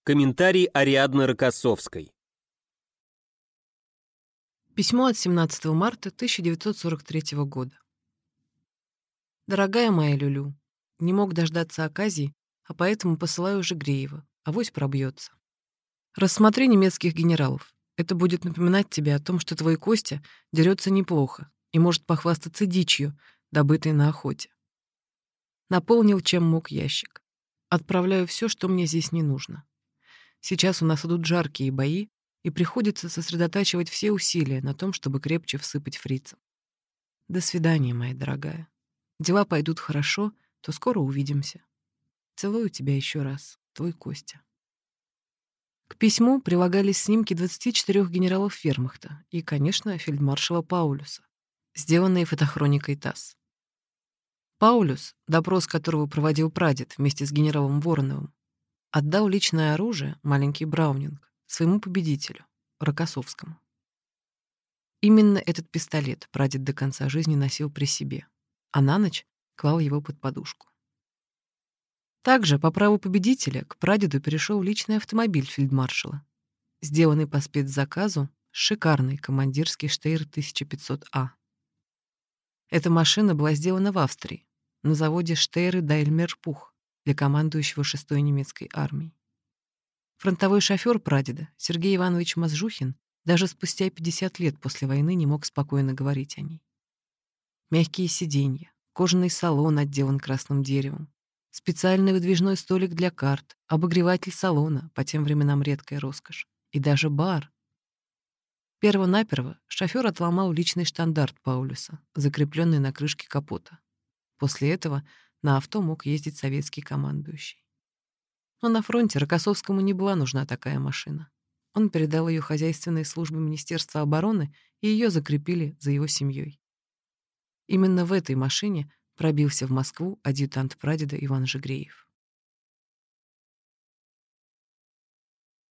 Комментарий Ариадны Рокоссовской. Письмо от 17 марта 1943 года. Дорогая моя Люлю, не мог дождаться оказии, а поэтому посылаю Жигреева, авось пробьется. Рассмотри немецких генералов. Это будет напоминать тебе о том, что твой Костя дерется неплохо и может похвастаться дичью, добытой на охоте. Наполнил чем мог ящик. Отправляю все, что мне здесь не нужно. Сейчас у нас идут жаркие бои, и приходится сосредотачивать все усилия на том, чтобы крепче всыпать фрицам. До свидания, моя дорогая. Дела пойдут хорошо, то скоро увидимся. Целую тебя еще раз. Твой Костя. К письму прилагались снимки 24 генералов вермахта и, конечно, фельдмаршала Паулюса, сделанные фотохроникой ТАСС. Паулюс, допрос которого проводил прадед вместе с генералом Вороновым, отдал личное оружие, маленький Браунинг, своему победителю, Рокоссовскому. Именно этот пистолет прадед до конца жизни носил при себе, а на ночь клал его под подушку. Также, по праву победителя, к прадеду перешел личный автомобиль фельдмаршала, сделанный по спецзаказу шикарный командирский Штейр 1500А. Эта машина была сделана в Австрии, на заводе Штейр Дайльмер-Пух для командующего 6-й немецкой армией. Фронтовой шофер прадеда, Сергей Иванович Мазжухин, даже спустя 50 лет после войны не мог спокойно говорить о ней. Мягкие сиденья, кожаный салон отделан красным деревом, специальный выдвижной столик для карт, обогреватель салона, по тем временам редкая роскошь, и даже бар. Перво-наперво шофер отломал личный штандарт Паулюса, закрепленный на крышке капота. После этого на авто мог ездить советский командующий. Но на фронте Рокоссовскому не была нужна такая машина. Он передал ее хозяйственной службе Министерства обороны, и ее закрепили за его семьей. Именно в этой машине пробился в Москву адъютант прадеда Иван Жигреев.